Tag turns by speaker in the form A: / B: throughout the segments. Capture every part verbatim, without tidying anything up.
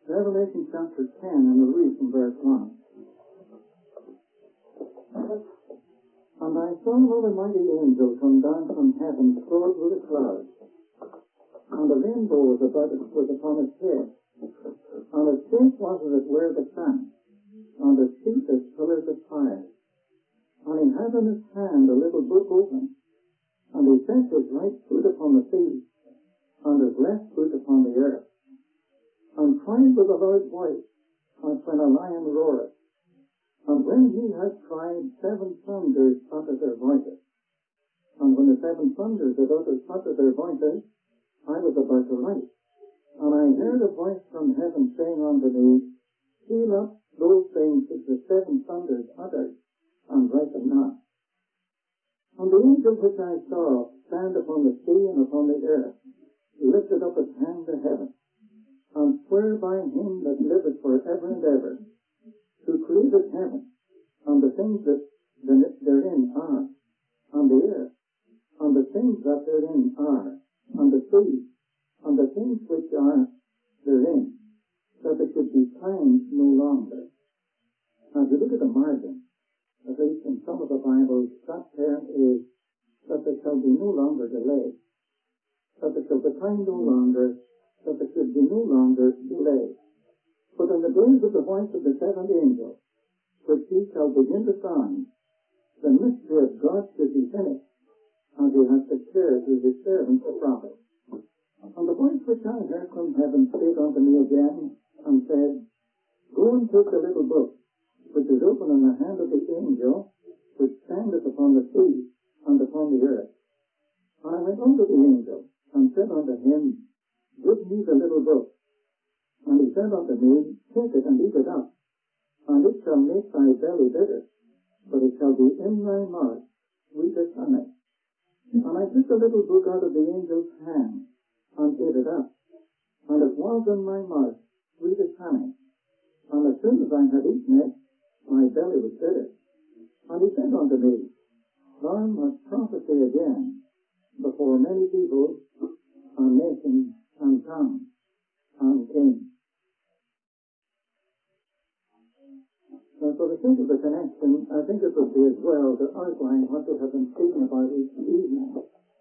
A: Revelation chapter ten, and we'll read from verse one. And I saw another mighty angel come down from heaven, clothed with a cloud, and a rainbow was about it, was upon his head, and his face was as it were the sun, and his feet as pillars of fire. And he had in his hand a little book open, and he set his right foot upon the sea, and his left foot upon the earth, and cried with a loud voice, as when a lion roareth. And when he had cried, seven thunders uttered their voices. And when the seven thunders had uttered, uttered their voices, I was about to write. And I heard a voice from heaven saying unto me, Seal up those things which the seven thunders uttered, and write them not. And the angel which I saw stand upon the sea and upon the earth, lifted up his hand to heaven, and sware by him that liveth for ever and ever, who created heaven, and the things that therein are, and the earth, and the things that therein are, and the sea, and the things which are therein, that there should be time no longer. Now, if you look at the margin, at least in some of the Bibles, that term is that there shall be no longer delay, that there shall be time no longer, that there should be no longer delay. But in the days of the voice of the seventh angel, which he shall begin to sound, the mystery of God should be finished, as he has declared through his servants the prophets. And the voice which I heard from heaven spake unto me again, and said, Go and take the little book, which is open in the hand of the angel, which standeth upon the sea and upon the earth. And I went unto the angel, and said unto him, Give me the little book. And he said unto me, Take it and eat it up, and it shall make thy belly bitter, but it shall be in thy mouth sweet as honey. And I took the little book out of the angel's hand, and ate it up, and it was in my mouth sweet as honey. And as soon as I had eaten it, my belly was bitter. And he said unto me, Thou must prophesy again before many people, and nations, and tongues, and kings. Now, for the sake of the connection, I think it would be as well to outline what we have been speaking about each evening.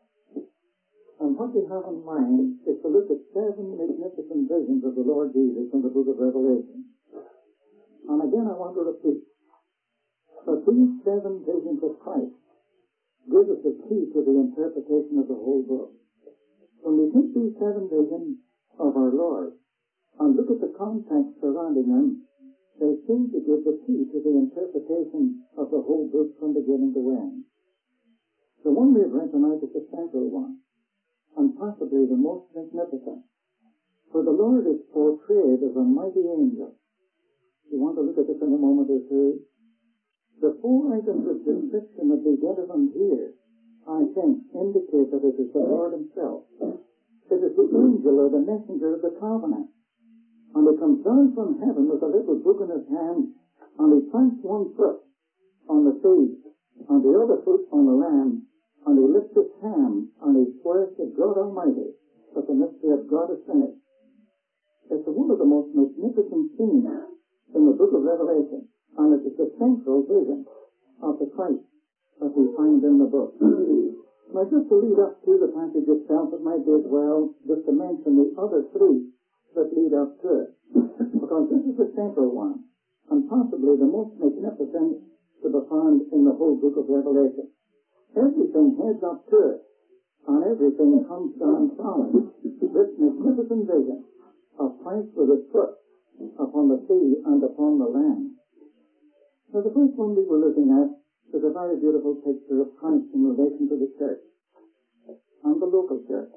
A: And what we have in mind is to look at seven magnificent visions of the Lord Jesus in the book of Revelation. And again, I want to repeat that these seven visions of Christ give us the key to the interpretation of the whole book. When we take these seven visions of our Lord and look at the context surrounding them, they seem to give the key to the interpretation of the whole book from beginning to end. The one we have read tonight is the central one, and possibly the most magnificent. For the Lord is portrayed as a mighty angel. You want to look at this in a moment or two? The four items of description that we get of him here, I think, indicate that it is the Lord himself. It is the angel or the messenger of the covenant. And he comes down from heaven with a little book in his hand, and he plants one foot on the sea, and the other foot on the land, and he lifts his hand, and he swears to God Almighty that the mystery of God is finished. It's one of the most magnificent scenes in the book of Revelation, and it is the central vision of the Christ that we find in the book. Now, just to lead up to the passage itself, it might be as well just to mention the other three that lead up to it, because this is the central one, and possibly the most magnificent to be found in the whole book of Revelation. Everything heads up to it, and everything comes down from it. This magnificent vision of Christ with his foot upon the sea and upon the land. Now, the first one we were looking at is a very beautiful picture of Christ in relation to the church, and the local church.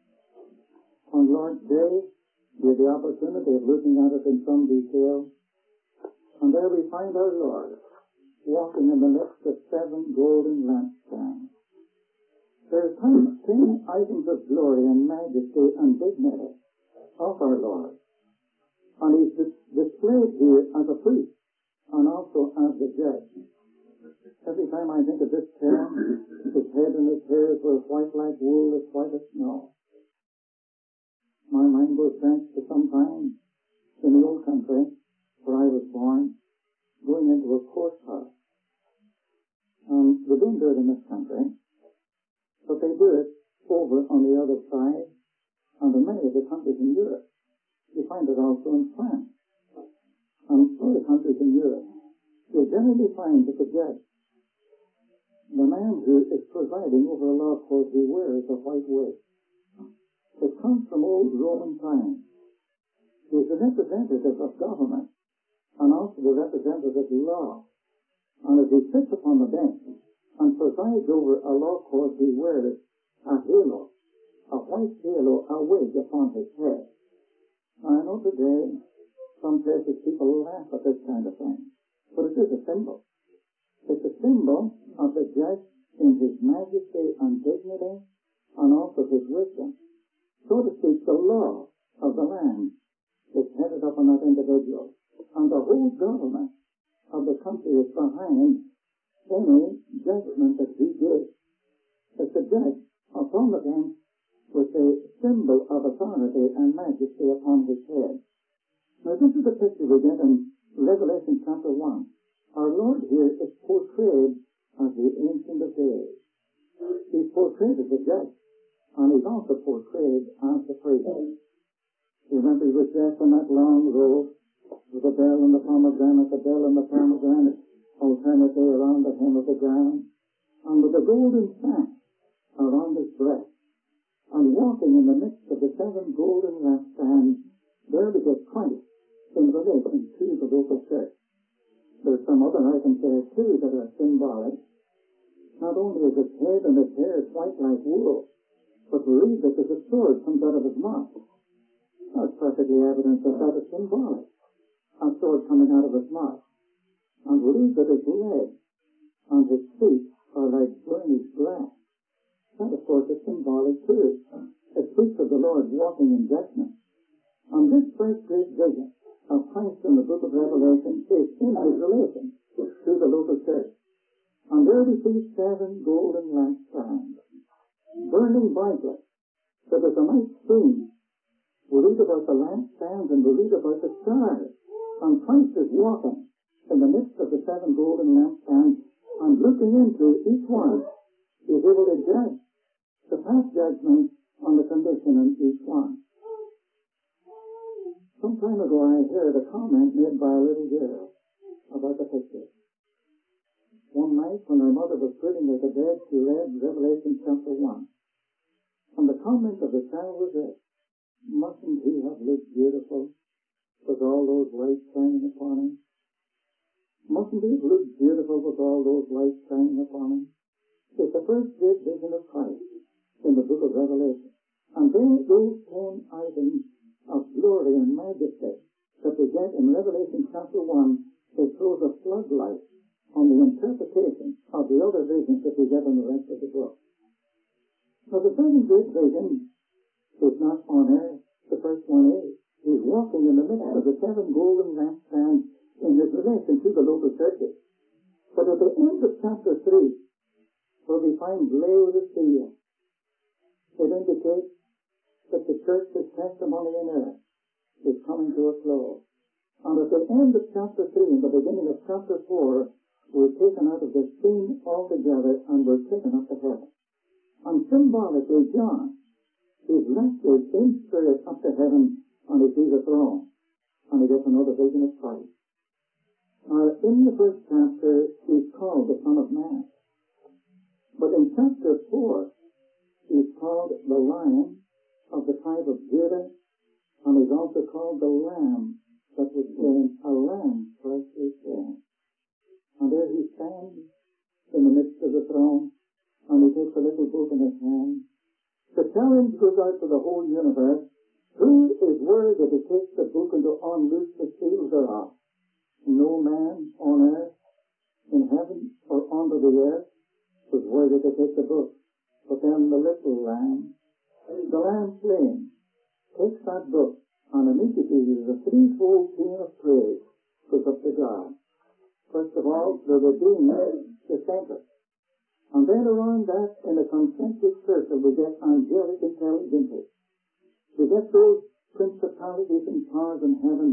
A: On Lord's Day, we had the opportunity of looking at it in some detail, and there we find our Lord walking in the midst of seven golden lampstands. There are ten items of glory and majesty and dignity of our Lord, and he's dis- displayed here as a priest and also as the judge. Every time I think of this term, his head and his hairs were white like wool, as white as snow. My mind goes back to some time in the old country where I was born, going into a courthouse. Um, they don't do it in this country, but they do it over on the other side, and in many of the countries in Europe. You find it also in France and other countries in Europe. You generally find that the judge, the man who is presiding over a law court, he wears a white wig. It comes from old Roman times. He is the representative of government and also the representative of law. And as he sits upon the bench and presides over a law court, he wears a halo, a white halo, a wig upon his head. I know today some places people laugh at this kind of thing, but it is a symbol. It's a symbol of the judge in his majesty and dignity and also his wisdom. So to speak, the law of the land is headed up on that individual, and the whole government of the country is behind any judgment that he gives. It's the judge upon the bench with a symbol of authority and majesty upon his head. Now this is the picture we get in Revelation chapter one. Our Lord here is portrayed as the Ancient of Days. He's portrayed as the judge, and he's also portrayed as the priest. You remember he was dressed in that long robe with a bell and the pomegranate, the bell and the pomegranate alternately around the hem of the gown, and with a golden sash around his breast, and walking in the midst of the seven golden lampstands, there we get Christ in relation to the local church. There's some other items there too that are symbolic. Not only is his head and his hair is white like wool, but we read that there's a sword comes out of his mouth. That's perfectly evident that that is symbolic. A sword coming out of his mouth. And we read that his legs and his feet are like burnished glass. That, of course, is symbolic too. It speaks of the Lord walking in judgment. And this first great vision of Christ in the book of Revelation is in his relation to the local church. And there we see seven golden lampstands, burning brightly. So there's a nice scene. We read about the lampstands and we read about the stars. And Christ is walking in the midst of the seven golden lampstands and looking into each one. He is able to judge, to pass judgment on the condition in each one. Some time ago I heard a comment made by a little girl about the picture. One night when her mother was putting her to bed, she read Revelation chapter one. And the comment of the child was this: mustn't he have looked beautiful with all those lights shining upon him? Mustn't he have looked beautiful with all those lights shining upon him? It's the first great vision of Christ in the book of Revelation. And then those ten items of glory and majesty that we get in Revelation chapter one, it throws a floodlight on the interpretation of the other visions that we get in the rest of the book. Now the second great vision is not on earth. The first one is, he's walking in the midst of the seven golden lampstands in his relation to the local churches. But at the end of chapter three, where we find Laodicea, it indicates that the church's testimony in earth is coming to a close. And at the end of chapter three and the beginning of chapter four, we're taken out of the scene altogether and we're taken up to heaven. And symbolically, John is lifted in spirit up to heaven and he sees a throne. And he gets another vision of Christ. Now, in the first chapter, he's called the Son of Man. But in chapter four, he's called the Lion of the tribe of Judah, and he's also called the Lamb that was slain, a lamb freshly slain. And there he stands in the midst of the throne, and he takes a little book in his hand. The challenge goes out to the whole universe. Who is worthy to take the book and to unloose the seals thereof? No man on earth, in heaven, or under the earth was worthy to take the book. But then the little lamb, the lamb slain, takes that book, and immediately there's a threefold chain of praise goes up to God. First of all, the Redeemer, the center. And then around that, in a concentric circle, we get angelic intelligences. We get those principalities and powers in heaven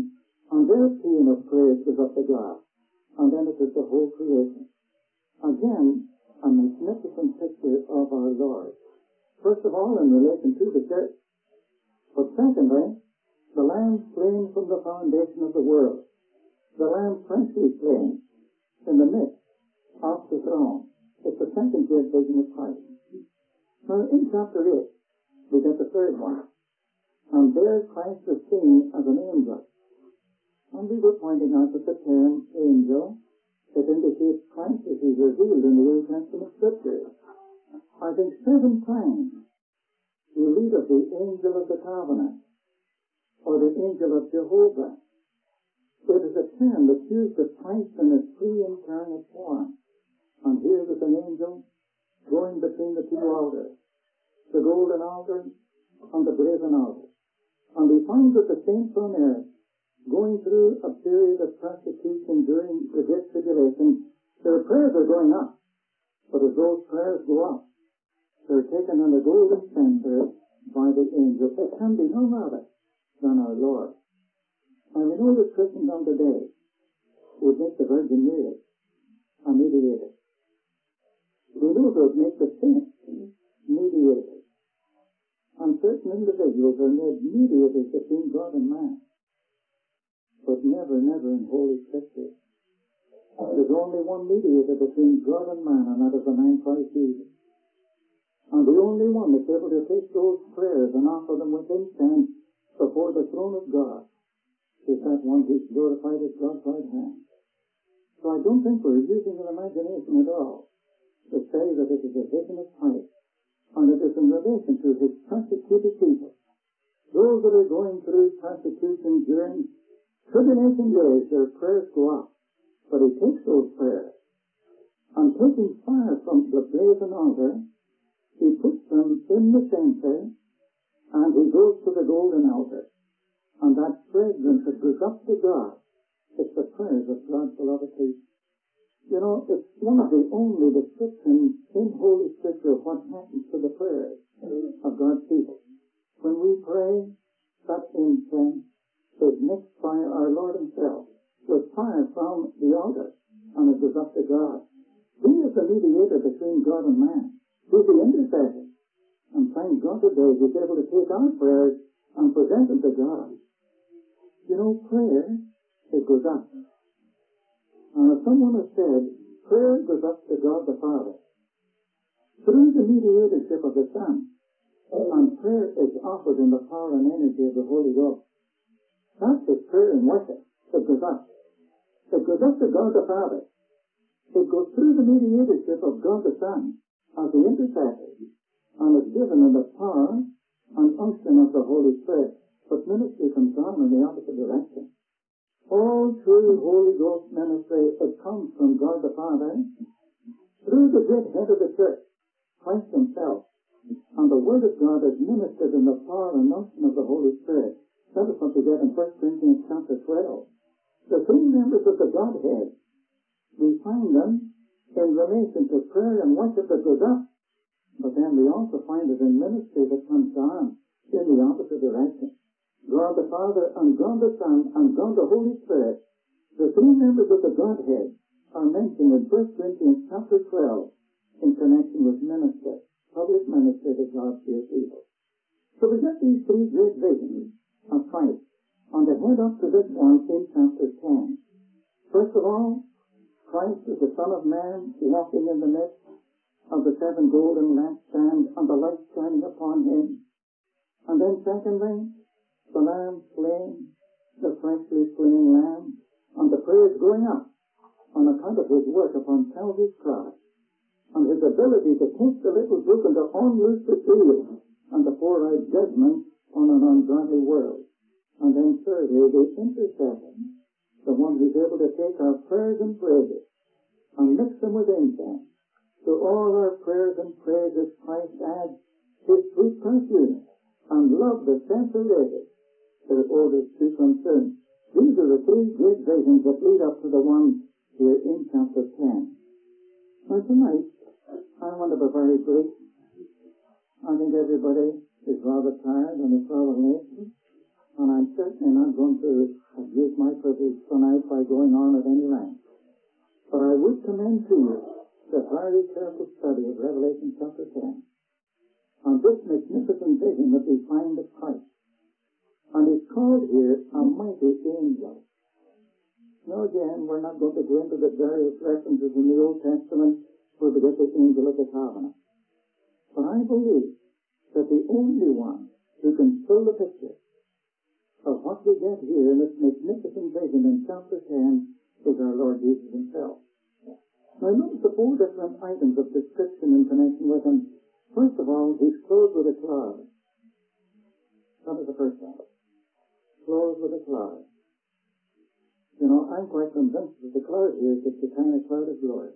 A: And their paean of praise goes up to God. And then it is the whole creation. Again, a magnificent picture of our Lord. First of all, in relation to the church. But secondly, the Lamb slain from the foundation of the world. The Lamb freshly slain in the midst of the throne. It's the second great vision of Christ. Now, in chapter eight, we get the third one. And there Christ is seen as an angel. And we were pointing out that the term angel, it indicates Christ as he's revealed in the Old Testament Scriptures. I think seven times we read of the angel of the covenant, or the angel of Jehovah. It is a term that's used of Christ in his pre-incarnate form. And here is an angel going between the two altars, the golden altar and the brazen altar. And we find that the saints on earth, going through a period of persecution during the Great Tribulation, their prayers are going up. But as those prayers go up, they're taken on a golden censer by the angel. There can be no other than our Lord. And we know that Christendom today would make the Virgin Mary a mediator. We know that would make the saints mediators. And certain individuals are made mediators between God and man. But never, never in Holy Scripture. There's only one mediator between God and man, and that is the man Christ Jesus. And the only one that's able to take those prayers and offer them with incense before the throne of God is that one who's glorified at God's right hand. So I don't think we're using an imagination at all to say that it is a vision of Christ, and it is in relation to his persecuted people. Those that are going through persecution during tribulation days, their prayers go up. But he takes those prayers, and taking fire from the brazen altar, he puts them in the censer, and he goes to the golden altar. And that fragrance that goes up to God, it's the prayers of God's beloved people. You know, it's one of the only descriptions in Holy Scripture of what happens to the prayers of God's people. When we pray, that incense is mixed by our Lord himself with fire from the altar, and it goes up to God. He is the mediator between God and man. He's the intercessor. And thank God today he's able to take our prayers and present them to God. You know, prayer, it goes up. And as someone has said, prayer goes up to God the Father through the mediatorship of the Son. And prayer is offered in the power and energy of the Holy Ghost. That's the prayer and worship. It goes up. It goes up to God the Father. It goes through the mediatorship of God the Son as the intercessor, and is given in the power and unction of the Holy Spirit. But ministry comes on in the opposite direction. All true Holy Ghost ministry, it comes from God the Father through the great head of the church, Christ himself. And the Word of God is ministered in the power and unction of the Holy Spirit. That is what we get in First Corinthians chapter twelve. The three members of the Godhead, we find them in relation to prayer and worship that goes up. But then we also find it in ministry that comes down in the opposite direction. God the Father and God the Son and God the Holy Spirit, the three members of the Godhead, are mentioned in First Corinthians chapter twelve in connection with ministry, public ministry to God's dear people. So we get these three great visions of Christ on the head up to this one in chapter ten. First of all, Christ is the Son of Man walking in the midst of the seven golden lampstands and the light shining upon him. And then secondly, the Lamb slain, the freshly slain Lamb, and the praise going up on account of his work upon Calvary's cross, and his ability to take the little book and to unloose the seal and to pour out judgment on an ungodly world. And then thirdly, the intercessor, the one who's able to take our prayers and praises and mix them with incense. To all our prayers and praises Christ adds his sweet perfume, and love that separated their odors to consume. These are the three great visions that lead up to the one here in chapter ten. Now tonight, I want to be very brief. I think everybody is rather tired and it's rather late. And I'm certainly not going to abuse my privilege tonight by going on at any length. But I would commend to you the very careful study of Revelation chapter ten on this magnificent vision that we find of Christ. And it's called here a mighty angel. Now again, we're not going to go into the various references in the Old Testament where we get the angel of the covenant. But I believe that the only one who can fill the picture of what we get here in this magnificent vision in chapter ten is our Lord Jesus himself. Now notice the four different items of description in connection with him. First of all, he's clothed with a cloud. That is the first one. Clothed with a cloud. You know, I'm quite convinced that the cloud here is the kind of cloud of glory.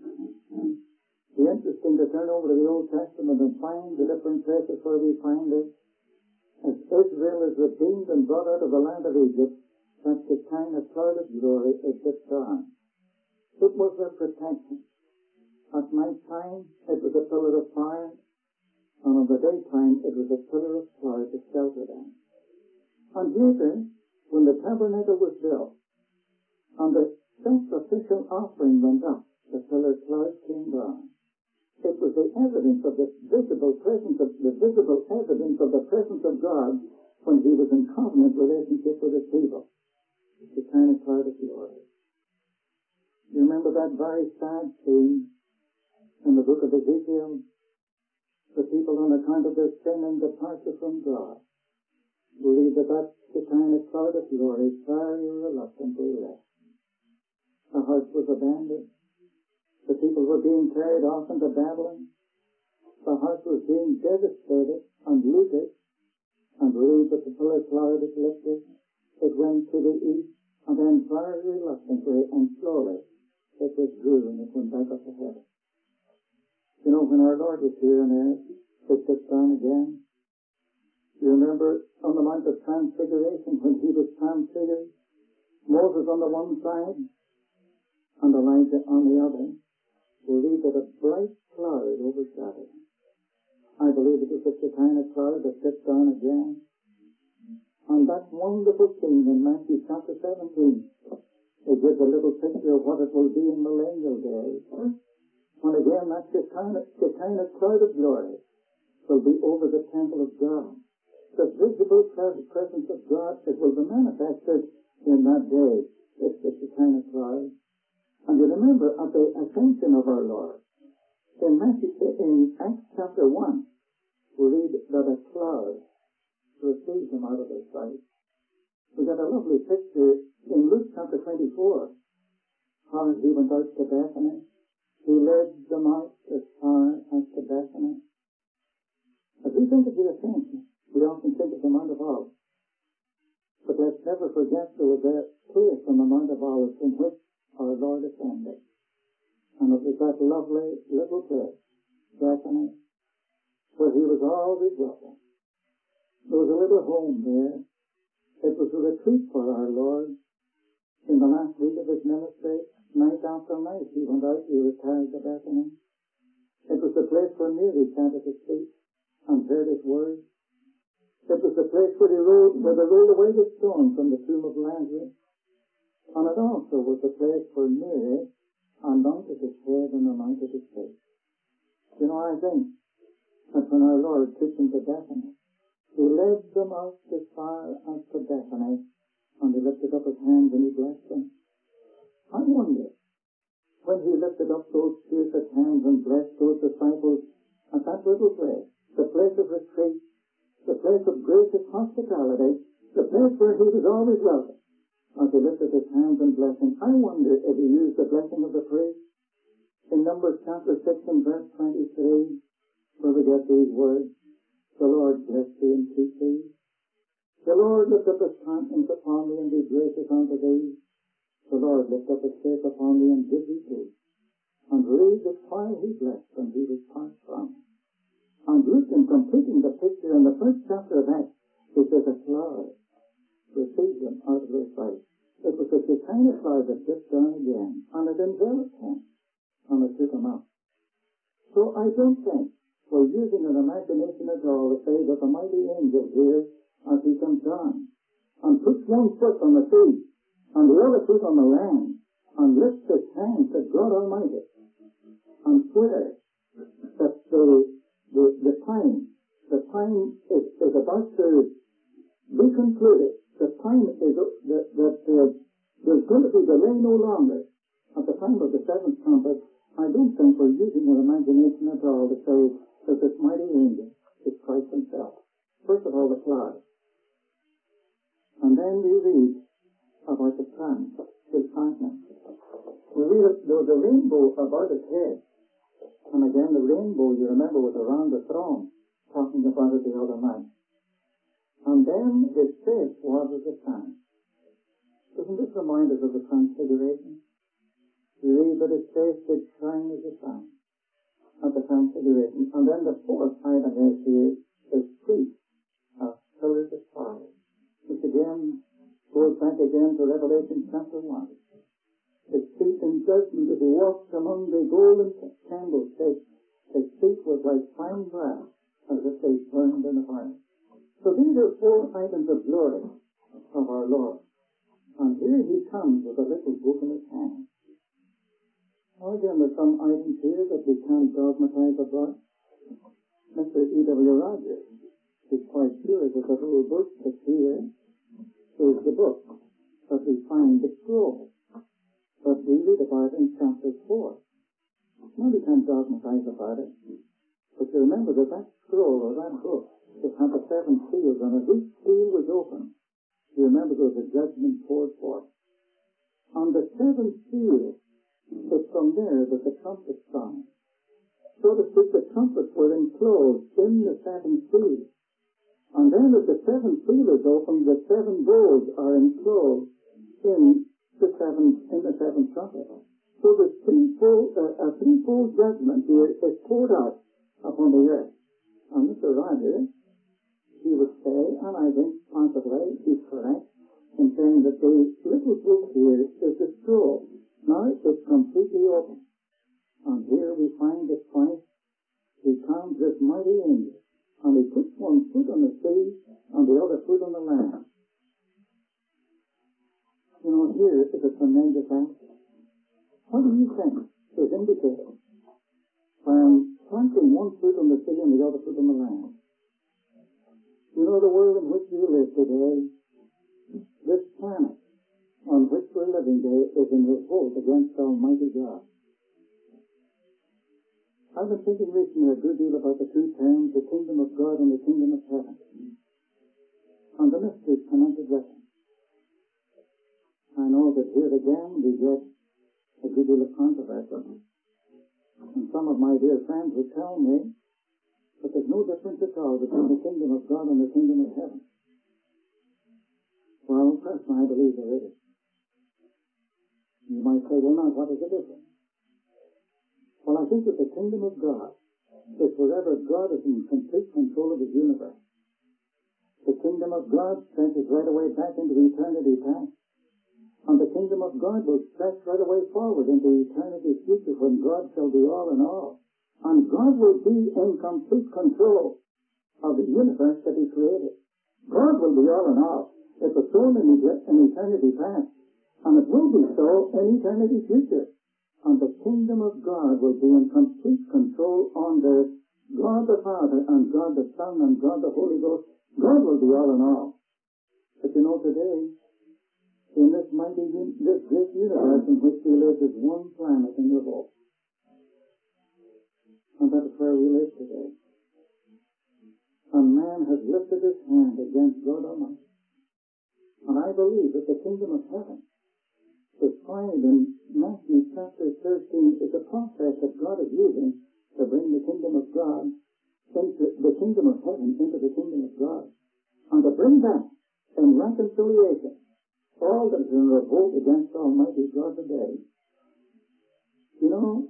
A: It'd be interesting to turn over to the Old Testament and find the different places where we find it. As Israel is redeemed and brought out of the land of Egypt, that's the kind of cloud of glory it dipped down. It was their protection. At night time, it was a pillar of fire, and on the daytime, it was a pillar of cloud to shelter them. And later, when the tabernacle was built, and the sacrificial offering went up, the pillar cloud came down. It was the evidence of the visible presence of the visible evidence of the presence of God when he was in covenant relationship with his people. The kind of cloud of glory. You remember that very sad scene in the book of Ezekiel? The people, on account of their sin and departure from God, believe that that's the kind of cloud of glory very reluctantly left. The house was abandoned. The people were being carried off into Babylon. The house was being devastated and looted, and believed that the pillar cloud had lifted. It went to the east, and then very reluctantly and slowly it withdrew and it went back up to heaven. You know, when our Lord was here on earth, it took down again. You remember on the Mount of Transfiguration when he was transfigured, Moses on the one side and Elijah on the other. Believe that a bright cloud overshadowed him. I believe it was the Shekinah cloud that dipped down again. And that wonderful scene in Matthew chapter seventeen, it gives a little picture of what it will be in millennial days. And again, that Shekinah, Shekinah cloud of glory will be over the temple of God. The visible presence of God, it will be manifested in that day. It's the Shekinah cloud. And you remember at the ascension of our Lord, in Matthew, in Acts chapter one, we read that a cloud received him out of their sight. We got a lovely picture in Luke chapter twenty-four, how he went out to Bethany. He led them out as far as to Bethany. As we think of the ascension, we often think of the Mount of Olives. But let's never forget there was a place on the Mount of Olives in which our Lord ascended. And it was that lovely little place, Bethany, where he was always welcome. There was a little home there. It was a retreat for our Lord. In the last week of his ministry, night after night, he went out, he was carried to Bethany. It was the place where Mary chanted his feet and heard his words. It was the place where, he rolled, where they rolled away the stone from the tomb of Lazarus. And it also was the place where Mary anointed his head and anointed his face. You know, I think that when our Lord took them to Bethany, he led them out as far as to Bethany, and he lifted up his hands and he blessed them. I wonder, when he lifted up those pierced hands and blessed those disciples at that little place, the place of retreat, the place of gracious hospitality, the place where he was always welcome, as he lifted his hands and blessed him, I wonder if he used the blessing of the priest. In Numbers chapter six and verse twenty-three, where we get these words, the Lord bless thee and keep thee. The Lord lift up his countenance upon thee and be gracious unto thee. The Lord lift up his face upon thee and give thee peace. And read that while he blessed them, he was part from. And Luke, in completing the picture in the first chapter of Acts, he says a cloud received them out of their sight. It was the Shekinah cloud that dipped down again, and it enveloped him, and it took him up. So I don't think we're using an imagination at all to say that the mighty angel here, as he comes down, and puts one foot on the sea and the other foot on the land, and lifts his hands to God Almighty and swears that the, the, the time, the time is, is about to be concluded. The time is, that, that uh, there's going to be delay no longer. At the time of the seventh trumpet, I don't think we're using our imagination at all to say that this mighty angel is Christ himself. First of all, the cloud. And then we read about the sun, his countenance. We read that there was a rainbow about his head. And again, the rainbow, you remember, was around the throne, talking about it the other night. And then his face was as the sun. Doesn't this remind us of the Transfiguration? We read that his face did shine as the sun at the Transfiguration. And then the fourth item is here, his feet are pillars of fire. Which again goes back again to Revelation chapter one. His feet in judgment as he walked among the golden candlesticks, his feet was like fine brass as if they burned in the fire. So these are four items of glory of our Lord. And here he comes with a little book in his hand. Now again, there's some items here that we can't dogmatize about. Mister E W Rogers is quite sure that the whole book that's here is the book that we find the scroll that we read about in chapter four. Now we can't dogmatize about it. But you remember that that scroll or that book, it had the seven seals on it. Each seal was open. You remember there was a judgment poured forth. On the seventh seal, it's from there that the trumpet sound. So to speak, the trumpets were enclosed in the seven seals. And then as the seventh seal is opened, the seven bowls are enclosed in the seven, in the seventh trumpet. So the threefold, uh, a threefold judgment here is poured out upon the earth. And Mister Rogers, he would say, and I think possibly he's correct, in saying that the little book here is the scroll. Now it's completely open. And here we find that Christ, he comes this mighty angel, and he puts one foot on the sea and the other foot on the land. You know, here is a tremendous act. What do you think is indicated by planting one foot on the sea and the other foot on the land? You know, the world in which we live today, this planet on which we're living today, is in revolt against Almighty God. I've been thinking recently a good deal about the two terms, the kingdom of God and the kingdom of heaven, and the mysteries connected with them. I know that here again we get a good deal of controversy. And some of my dear friends would tell me that there's no difference at all between the kingdom of God and the kingdom of heaven. Well, personally, I believe there is. You might say, well, now, what is the difference? Well, I think that the kingdom of God is wherever God is in complete control of his universe. The kingdom of God stretches right away back into eternity past. And the kingdom of God will stretch right away forward into eternity future when God shall be all in all. And God will be in complete control of the universe that he created. God will be all in all. It was so in, in eternity past, and it will be so in eternity future. And the kingdom of God will be in complete control under God the Father and God the Son and God the Holy Ghost. God will be all in all. But you know, today, in this mighty, this great universe in which we live, is one planet in revolt. And that is where we live today. And man has lifted his hand against God Almighty. And I believe that the kingdom of heaven, described in Matthew chapter thirteen, is a process that God is using to bring the kingdom of God into the kingdom of heaven into the kingdom of God, and to bring back in reconciliation all that is in revolt against Almighty God today. You know,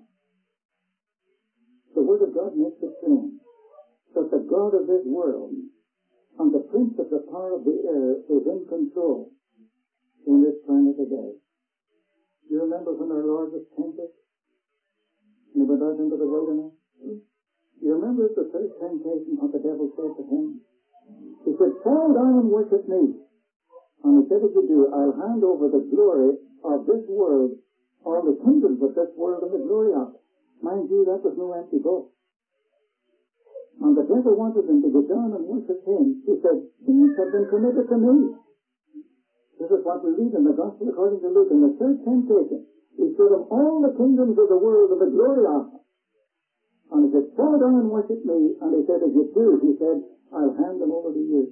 A: the Word of God makes it plain that the God of this world and the prince of the power of the air is in control in this planet today. You remember when our Lord was tempted and he went out into the wilderness? You remember the first temptation what the devil said to him? He said, fall down and worship me. And he said, if you do, I'll hand over the glory of this world, all the kingdoms of this world and the glory of it. Mind you, that was no empty boast. And the devil wanted them to go down and worship him. He said, these have been committed to me. This is what we read in the Gospel according to Luke. In the third temptation, he showed them all the kingdoms of the world and the glory of them. And he said, fall down and worship me. And he said, if you do, he said, I'll hand them over to you.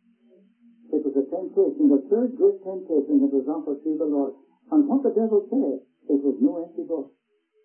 A: It was a temptation, the third great temptation that was offered to the Lord. And what the devil said, it was no empty boast.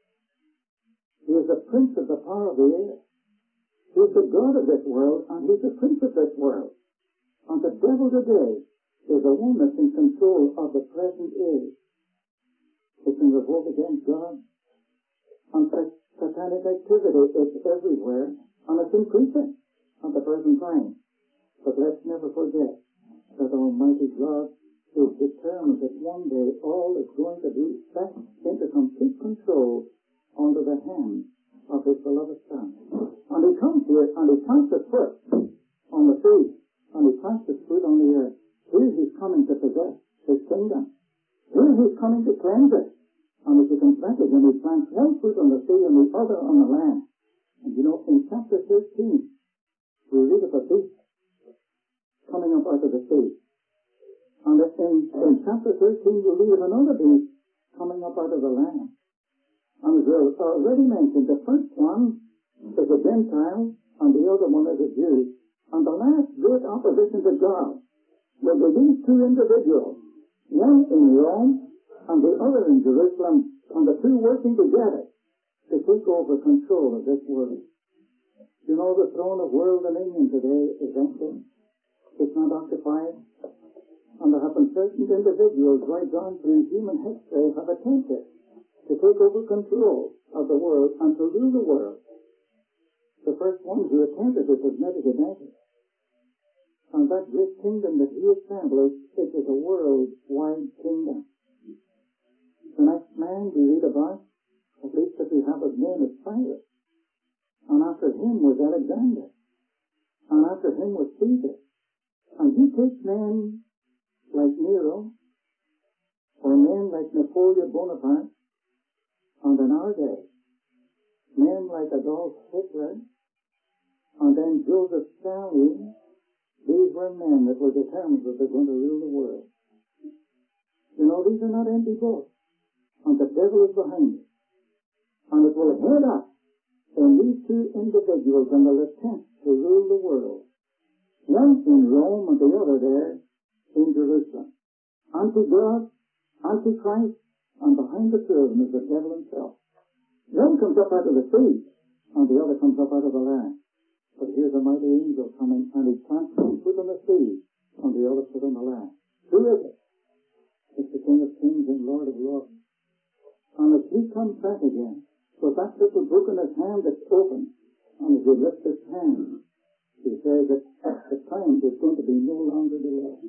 A: He is the prince of the power of the air. He is the God of this world, and he's the prince of this world. And the devil today is the one that's in control of the present age. It can revolt against God. And satanic activity is everywhere, and it's increasing at the present time. But let's never forget that Almighty God is determined that one day all is going to be back into complete control under the hand of his beloved Son. And he comes here and he plants his foot on the sea, and he plants his foot on the earth. Here he's coming to possess his kingdom. Here he's coming to cleanse it. And as he comes back again, he plants one foot on the sea and the other on the land. And you know, in chapter thirteen, we read of a beast coming up out of the sea. And in, in chapter thirteen, we read of another beast coming up out of the land. And as we already mentioned, the first one is a Gentile, and the other one is a Jew. And the last great opposition to God will be these two individuals, one in Rome and the other in Jerusalem, and the two working together to take over control of this world. You know, the throne of world dominion today is empty. It's not occupied. And there have been certain individuals right down through human history have attempted to take over control of the world and to rule the world. The first one who attempted it was Nebuchadnezzar. And that great kingdom that he established, it was a worldwide kingdom. The next man we read about, at least that we have his name, is Cyrus. And after him was Alexander. And after him was Caesar. And he takes men like Nero, or men like Napoleon Bonaparte, and in our day, men like Adolf Hitler, and then Joseph Stalin. These were men that were determined that they're going to rule the world. You know, these are not empty boasts, and the devil is behind it. And it will head up in these two individuals and will attempt to rule the world. One in Rome and the other there in Jerusalem. Anti-God, anti-Christ, and behind the two of them is the devil himself. One comes up out of the sea, and the other comes up out of the land. But here's a mighty angel coming, and he plants one foot on the sea, and the other foot on the land. Who is it? It's the King of Kings and Lord of Lords. And as he comes back again, with that little book in his hand that's open, and as he lifts his hand, he says that the time is going to be no longer delayed.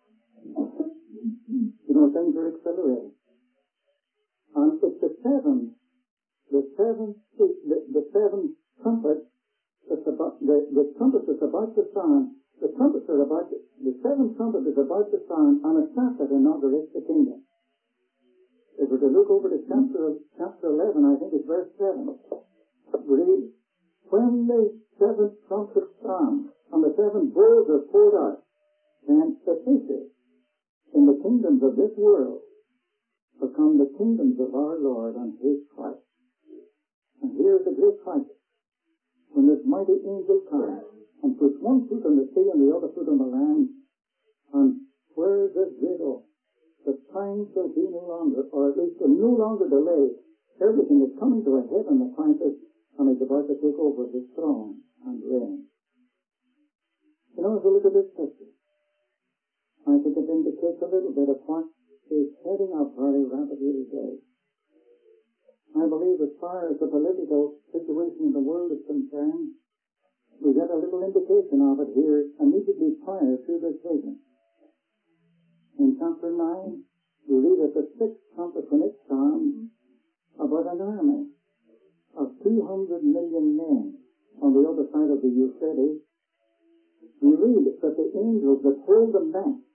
A: You know, things are accelerating. And it's the seven, the seven, the, the seven trumpets, that's about, the, the trumpet that's about to sound, the trumpets are about, to, the seventh trumpet is about to sound, and it's that that inaugurates the kingdom. If we're to look over to chapter, chapter eleven, I think it's verse seven, read, when the seventh trumpet sounds, and the seven bowls are poured out, then it issues in the kingdoms of this world become the kingdoms of our Lord and his Christ. And here's the great crisis. When this mighty angel comes and puts one foot on the sea and the other foot on the land, and where is this riddle? The time shall be no longer, or at least will no longer delay. Everything is coming to a head on the crisis, and he's about to take over his throne and reign. You know, as we look at this picture, I think it indicates a little bit of what is heading up very rapidly today. I believe as far as the political situation in the world is concerned, we get a little indication of it here immediately prior to this vision. In chapter nine, we read at the sixth trumpet when it sounds about an army of two hundred million men on the other side of the Euphrates. We read that the angels that hold them back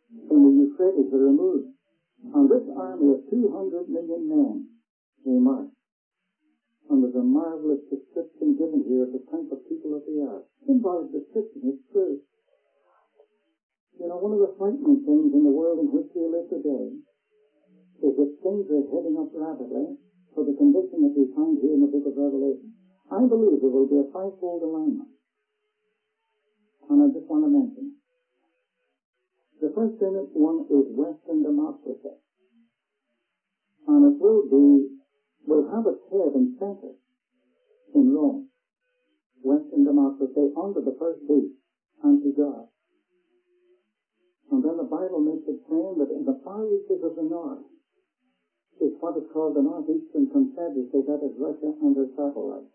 A: when the Euphrates are removed. And this army of two hundred million men, they march. And there's a marvelous description given here of the type of people that they are. Symbolic description, it's true. You know, one of the frightening things in the world in which we live today is that things are heading up rapidly for the condition that we find here in the book of Revelation. I believe there will be a fivefold alignment. And I just want to mention it. The first one is Western democracy. And it will be, will have its head and center in Rome. Western democracy under the first beast, anti-God. And then the Bible makes it plain that in the far reaches of the north is what is called the Northeastern Confederacy, that is Russia and their satellites.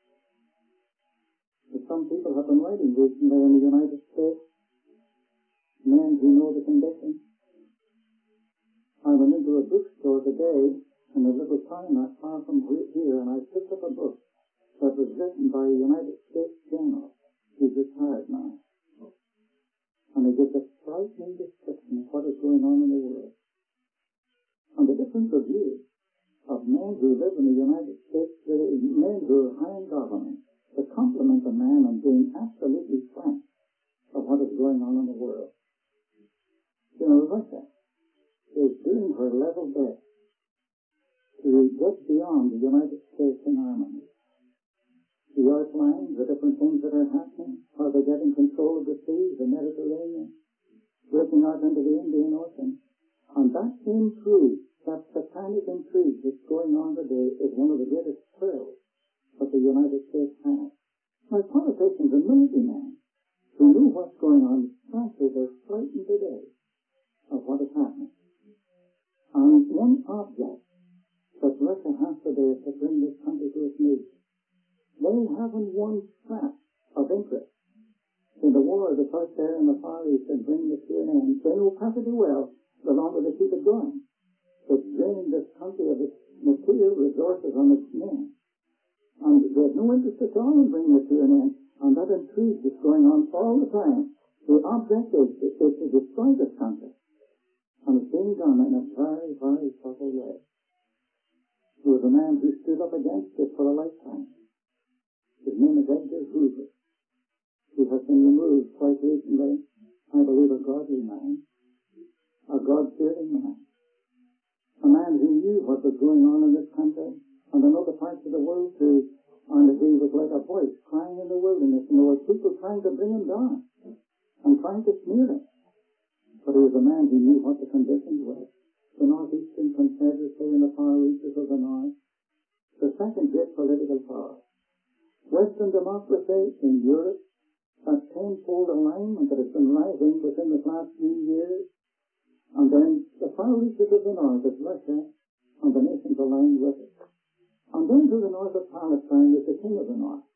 A: But some people have been writing recently in the United States, men who know the conditions. I went into a bookstore today in a little town not far from here, and I picked up a book that was written by a United States general. He's retired now. And it gives a frightening description of what is going on in the world. And the difference of view of men who live in the United States, men who are high in government, to compliment a man on being absolutely frank of what is going on in the world. You know, Russia is doing her level best to get beyond the United States in armament. The arc lines, the different things that are happening, are they getting control of the seas, the Mediterranean, breaking out into the Indian Ocean? And that intrigue, that satanic intrigue that's going on today is one of the greatest thrills that the United States has. Now, politicians and military men who knew what's going on, frankly, they're frightened today of what is happening. And one object that Russia has today is to bring this country to its knees. They haven't one scrap of interest in the war that's out there in the Far East and bringing it to an end. They know perfectly well, the longer they keep it going, it's draining this country of its material resources on its men. And they have no interest at all in bringing it to an end. And that intrigue is going on all the time. The object is, is to destroy this country. And it's being done in a very, very subtle way. There was a man who stood up against it for a lifetime. His name is Edgar Hoover. He has been removed quite recently. I believe a godly man, a God-fearing man, a man who knew what was going on in this country and in other parts of the world too. And he was like a voice crying in the wilderness, and there were people trying to bring him down and trying to smear him. But he was a man who knew what the conditions were. The Northeastern Confederacy in the far reaches of the North, the second great political power. Western democracy in Europe, that tenfold alignment that has been rising within the last few years, and then the far reaches of the North is Russia, and the nations aligned with it. And then to the north of Palestine is the king of the North.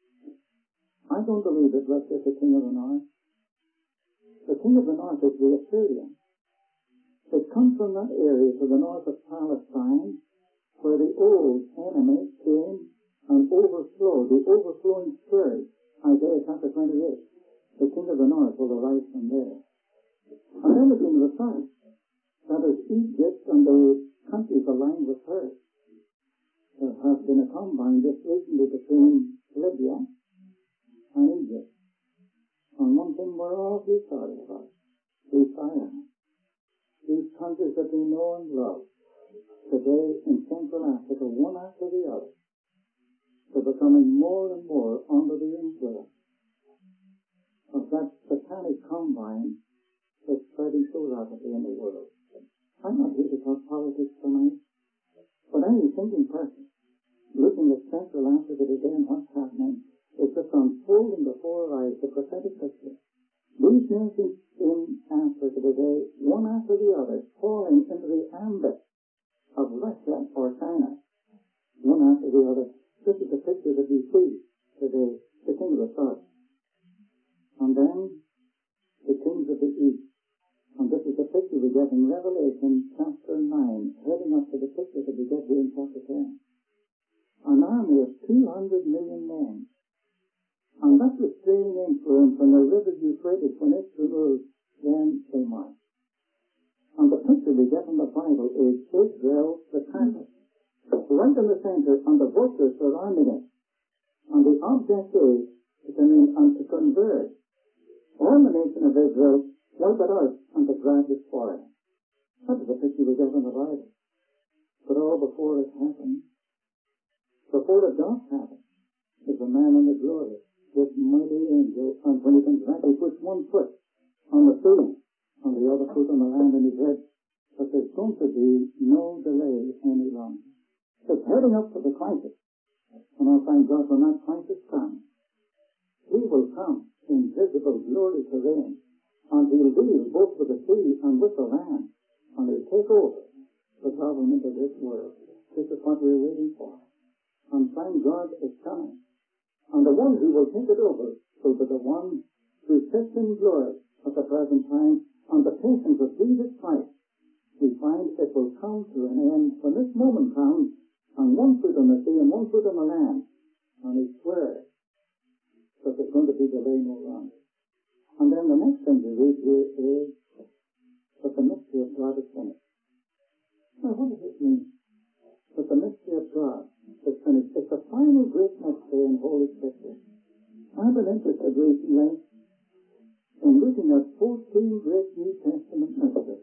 A: I don't believe that Russia is the king of the North. The king of the North is the Assyrian. It comes from that area to the north of Palestine, where the old enemy came and overflowed, the overflowing spirit, Isaiah chapter twenty-eight. The king of the north will arise from there. And then the king of the south, that is Egypt and the countries aligned with her. There has been a combine just recently between Libya and Egypt. And one thing we're awfully sorry about, these Iran. These countries that we know and love today in Central Africa, one after the other, they're becoming more and more under the influence of that satanic combine that's spreading so rapidly in the world. I'm not here to talk politics tonight, but any thinking person looking at Central Africa today and what's happening is just unfolding before our eyes the prophetic picture. These nations in Africa today, one after the other, falling into the ambit of Russia or China, one after the other. This is the picture that we see today, the king of the south. And then the kings of the east. And this is the picture we get in Revelation chapter nine, heading up to the picture that we get here in chapter ten. An army of two hundred million men. And that restraining influence when the river Euphrates, when it's removed, then they march. we get in the Bible is Israel the carpet. Right in the center, and the vultures surrounding it. And the object is to come in and to convert all the nation of Israel, wipe it out, and to grab the spoil. That is the picture we get in the Bible. But all before it happened, before it does happen, is a man in the glory, this mighty angel, and when he comes back, he puts one foot on the sea, and the other foot on the land, and he said that there's going to be no delay any longer. It's heading up to the crisis. And I find God, when that crisis comes, He will come in visible glory to reign, and He'll deal both with the sea and with the land, and He'll take over the government of this world. This is what we're waiting for. And find God is coming. And the one who will take it over will be the one who sits in glory at the present time, and the patience of Jesus Christ. We find it will come to an end when this moment comes, and one foot on the sea and one foot on the land, and He swears that there's going to be delay no longer. And then the next thing we read here is that the mystery of God is finished. Now, what does it mean? That the mystery of God is finished. It's the final great mystery in Holy Scripture. I've been interested recently in looking at fourteen great New Testament mysteries.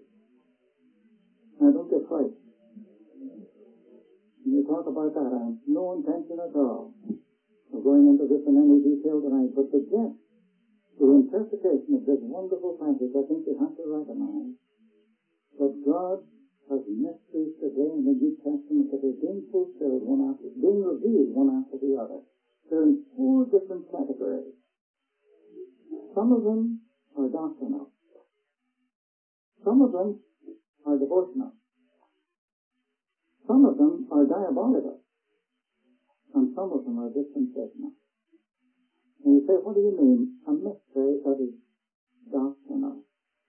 A: Now, don't get frightened. When you talk about that, I have no intention at all of going into this in any detail tonight, but to get the interpretation of this wonderful passage, I think you have to recognize that God has mysteries today in the New Testament that are being fulfilled one after, being revealed one after the other. They're in four different categories. Some of them are doctrinal. Some of them are devotional. Some of them are diabolical, and some of them are dispensational. And you say, what do you mean? A mystery that is doctrinal.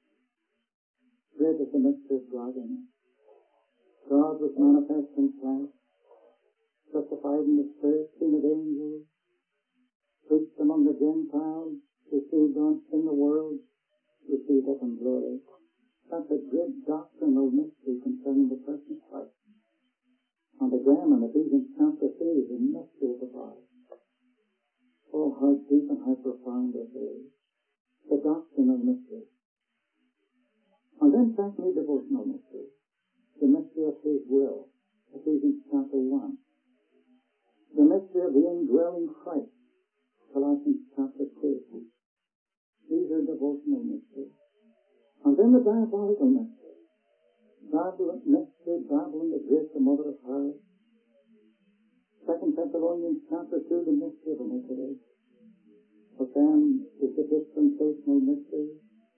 A: Great is the mystery of God in it. God was manifest in flesh, justified in the Spirit, seen of angels, preached among the Gentiles, received on in the world, received up in glory. That's a great doctrinal mystery concerning the person of Christ. And again, in Ephesians chapter three, is the mystery of the body. Oh, how deep and how profound it is. The doctrinal mystery. And then, secondly, devotional mystery. The mystery of His will. Ephesians chapter one. The mystery of the indwelling Christ. Colossians chapter two. These are devotional mysteries. And then the diabolical mystery. Babylon, mystery, Babylon the Great, the mother of harlots. Second Thessalonians chapter two, the mystery of iniquity. But then is the dispensational mystery,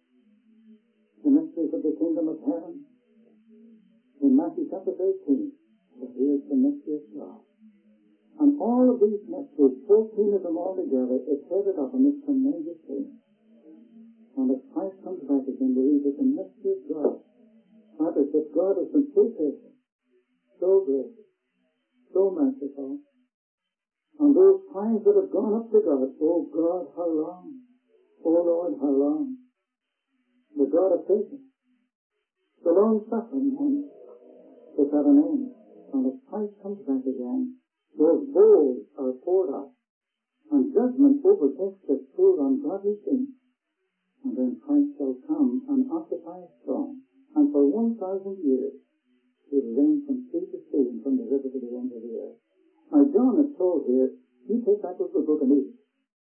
A: the mysteries of the kingdom of heaven. In Matthew chapter thirteen, but here's the mystery of God. And all of these mysteries, fourteen of them all together, is headed up in this tremendous thing. And as Christ comes back again, we read that the mystery of God. That is that God has been so patient, so gracious, so merciful. And those times that have gone up to God, oh God, how long? Oh Lord, how long? The God of patience, the long-suffering one, is at an end. And as Christ comes back again, those bowls are poured out, and judgment overtakes this full ungodly sin. And then Christ shall come and occupy His throne. And for one thousand years, He will reign from sea to sea and from the river to the end of the earth. Now, John is told here, you take that little book and eat it.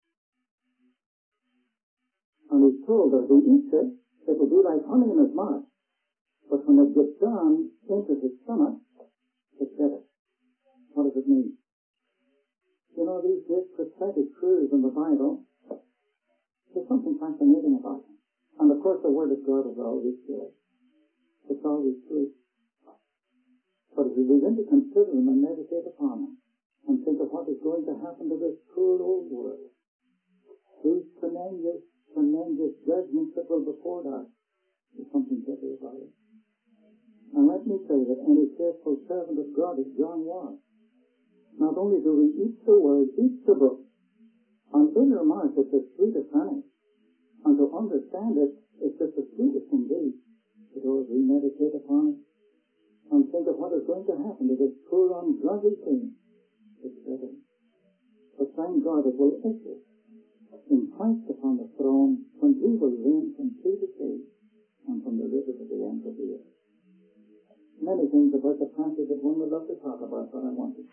A: And he's told that if he eats it, it will be like honey in his mouth. But when it gets down into his stomach, it's bitter. What does it mean? You know, these great prophetic truths in the Bible, there's something fascinating about them. And of course, the Word of God is always good. It's always true. But if we begin to consider them and meditate upon them, and think of what is going to happen to this cruel old world, these tremendous, tremendous judgments that will be poured out, there's something bitter about it. And let me say that any faithful servant of God as John was, not only do we eat the Word, eat the book, and in our mouth it's as sweet as honey, and to understand it, it's just as sweet as can be. Because we meditate meditate upon it and think of what is going to happen to this poor, ungodly thing, it's better. But thank God it will usher in Christ upon the throne when he will reign from sea to sea and from the river to the end of the earth. Many things about the passage that one would love to talk about, but I want to